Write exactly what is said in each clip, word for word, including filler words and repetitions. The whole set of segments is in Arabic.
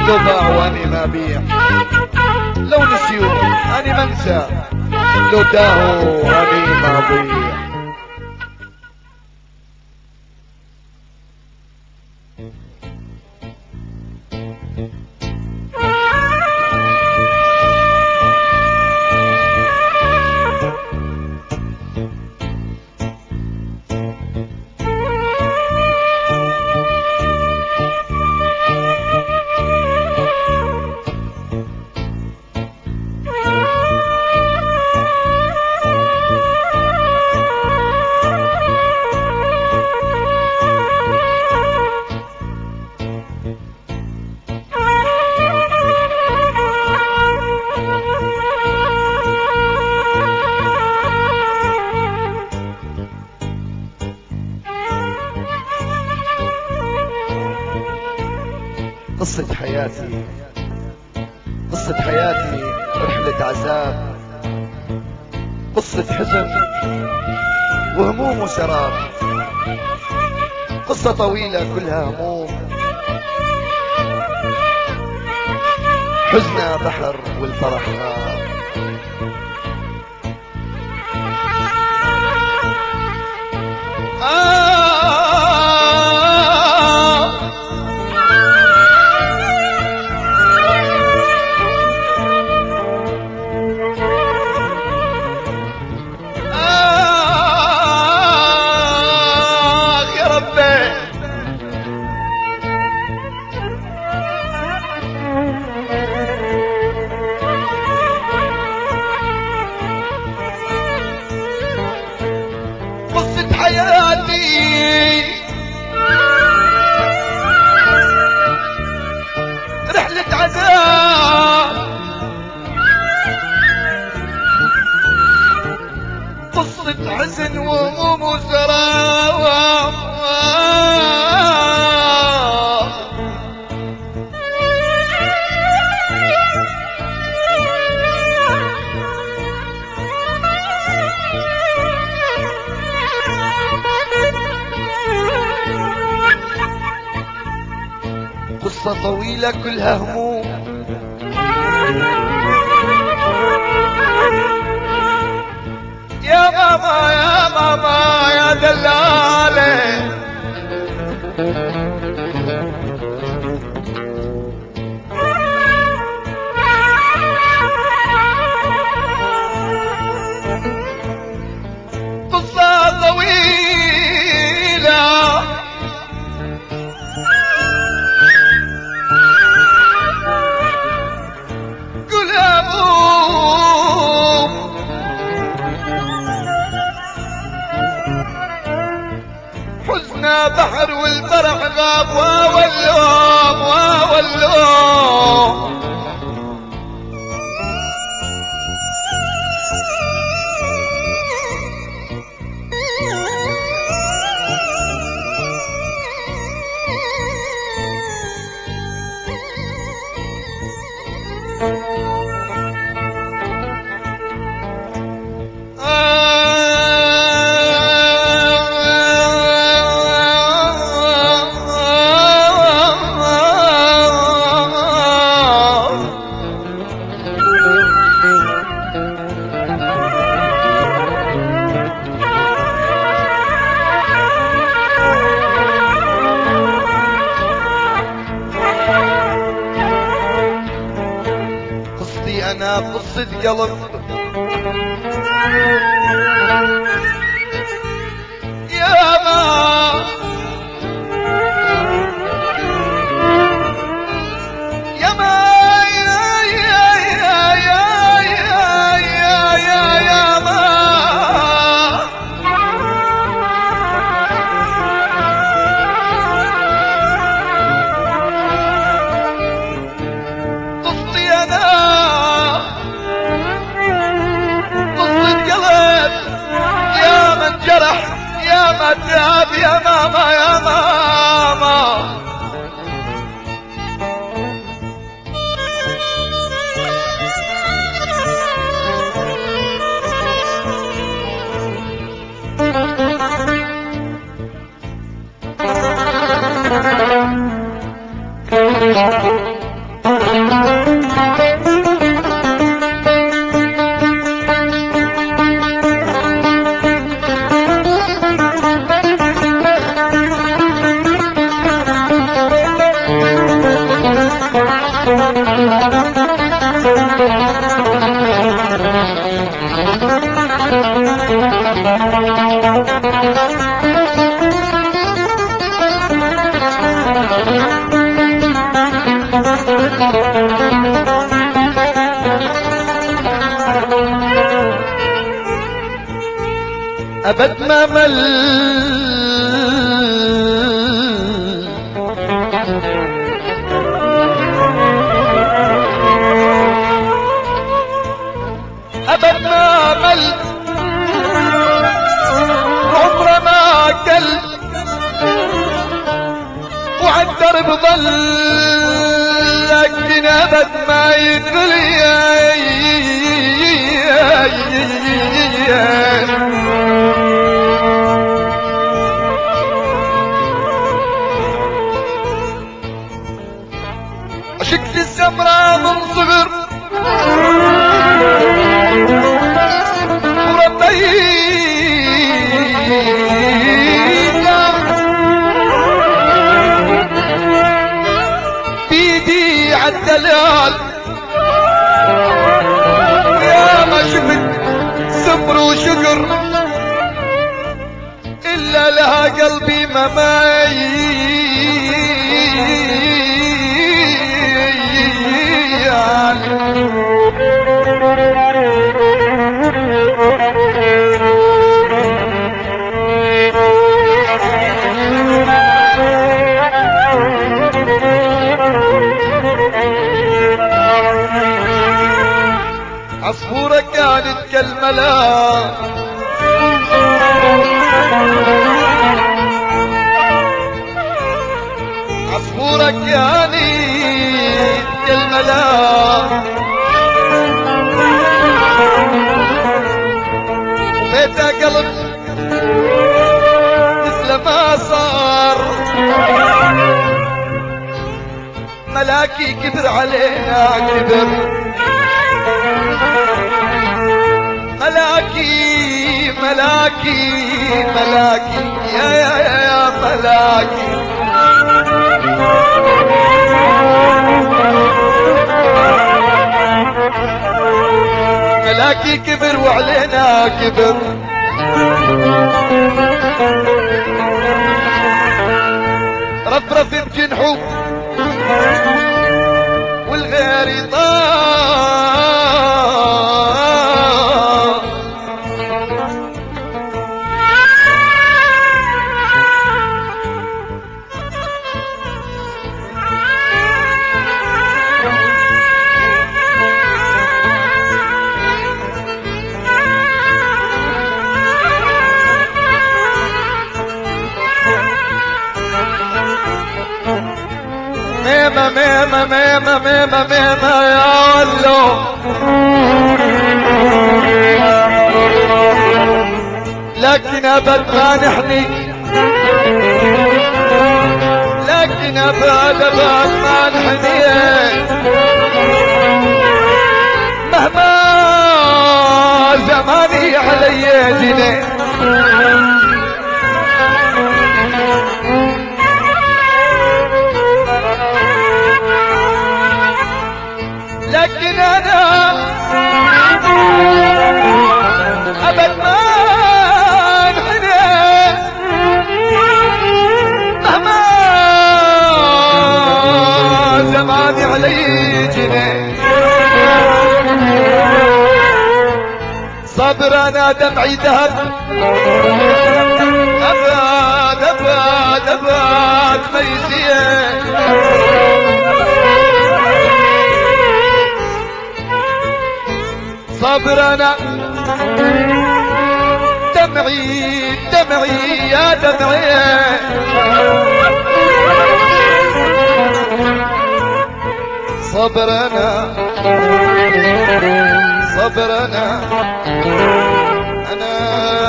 لو باعوا اني ما بيع، لو نسيوا اني ما انسى، لو تاهوا اني ما ضيع. قصة حياتي، قصة حياتي رحلة عذاب، قصة حزن وهموم وسراب، قصة طويلة كلها هموم، حزنها بحر والفرح غاب. قصة حياتي رحلة عذاب، قصة حزن وهموم وسراب، قصة طويلة كلها هموم، يا ماما يا ماما يا دلالة، قصة طويلة كلها هموم، حزنها بحر والفرح غاب، واو اللوم واو اللوم. قصتي انا قصة قلب، يا ما يا ما يا يا يا يا يا يا يا يا ما قصتي انا قصة قلب، يا من جرح يا ما تعب، يا ماما يا ماما. ابد ما مل ابد ما مل عمره ما كل وعالدرب ظل لكن ابد ما يقول يا عشقت الزمرة من صغر وربيتها بيدي عالدلال يا ما شفت سمر وشقر إلا لها قلبي ما عصفورة كانت كالملاك عصفورة كانت كالملاك وبيتها قلب مثل ما صار ملاكي كبر علينا كبر ملاكي ملاكي ملاكي يا يا يا, يا ملاكي ملاكي كبر وعلينا كبر رفرف بجنحه والغير طار ميمة ميمة ميمة ميمة ميمة يا ولو لكن ابد ما نحني لكن ابد ابد ما نحني مهما زماني علي جنيه لكن انا ابد ما انحنى مهما زماني علي جنيه صبر انا دمعي ذهب ابد ابد ابد ما يزيد صبر انا دمعي دمعي يا دمعي صبر انا صبر انا انا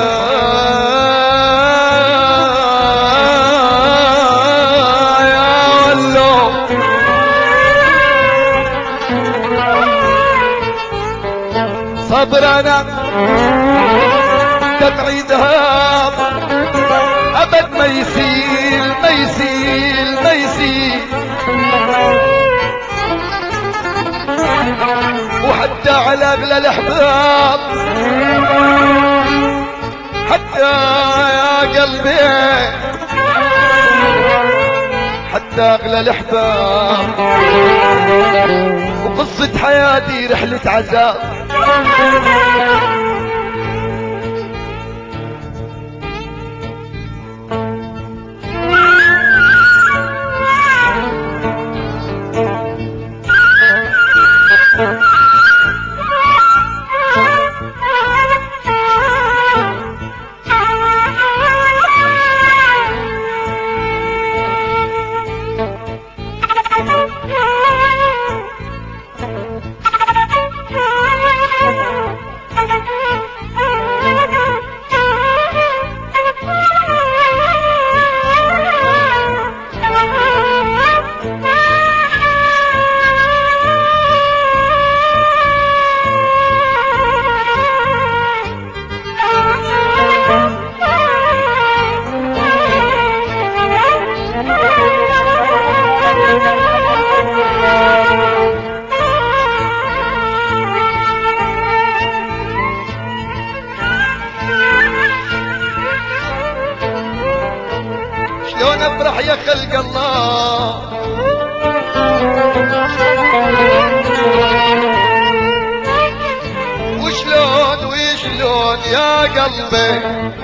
يا ولو صبر انا دمعي ذهب ابد ما يسيل ما يسيل ما يسيل وحتى على اغلى الاحباب حتى يا قلبي حتى اغلى الاحباب وقصة حياتي رحلة عذاب نفرح يا خلق الله وشلون وشلون يا قلبي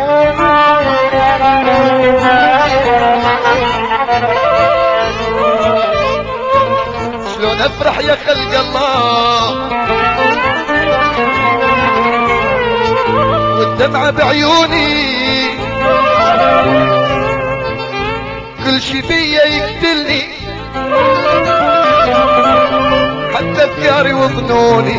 شلون افرح يا خلق الله والدمعة بعيوني كل شي فيا يقتلني حتى افكاري وظنوني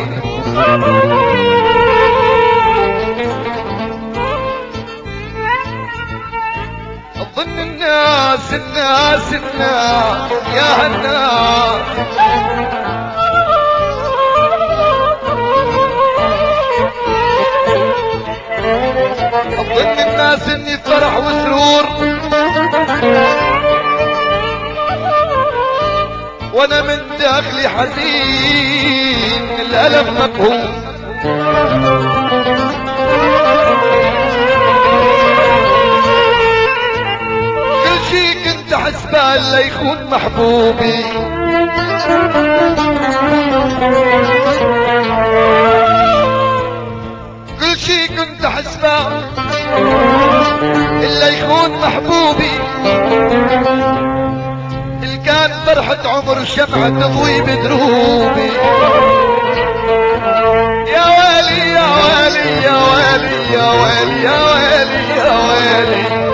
اظن الناس الناس الناس يا هالناس اظن الناس اني فرح وسرور وانا من داخلي حزين الالم مقهور كل شي كنت حسبه لا يخون محبوبي كل شي كنت حسبه الا يخون محبوبي اللي كان فرحة عمر شمعة تضوي بدروبي يا ويلي يا ويلي يا ويلي يا ويلي يا ويلي يا ويلي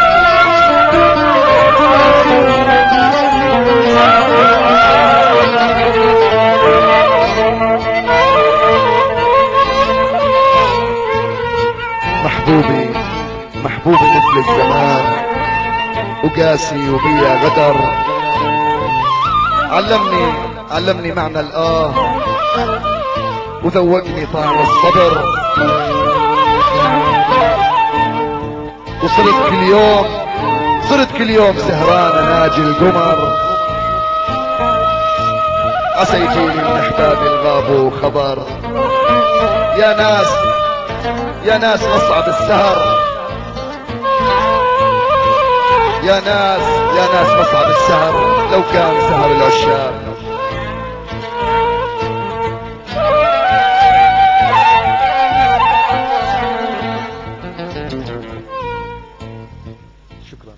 محبوبي محبوبي مثل الزمان وقاسي وبيا غدر علمني علمني معنى الآه وذوقني طعم الصبر وصرت كل يوم صرت كل يوم سهران اناجي القمر عسى يجيني من احبابي الغابوا خبر يا ناس يا ناس مصعب السهر يا ناس يا ناس مصعب السهر لو كان سهر العشاق شكرا.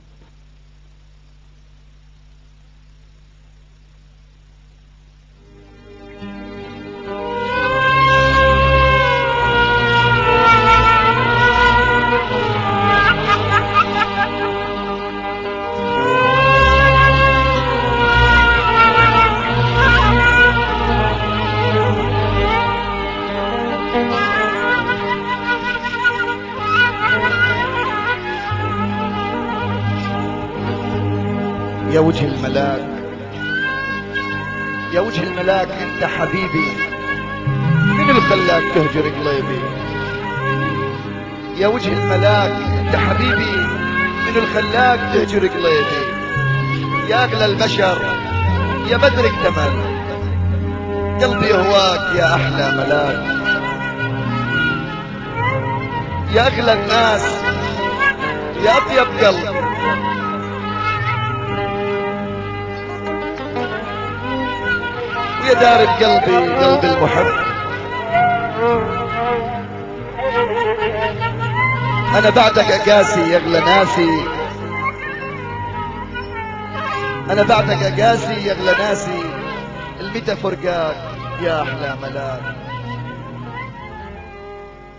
يا وجه الملاك يا وجه الملاك انت حبيبي من اللي خلاك تهجر قلبي يا وجه الملاك انت حبيبي من اللي خلاك تهجر قلبي يا اغلى البشر يا بدر اكتمل قلبي هواك يا احلى ملاك يا اغلى الناس يا اطيب قلب يا دار بقلبي قلب المحب انا بعدك اقاسي يا اغلى ناسي انا بعدك اقاسي يا اغلى ناسي المتى فرقاك يا احلى ملاك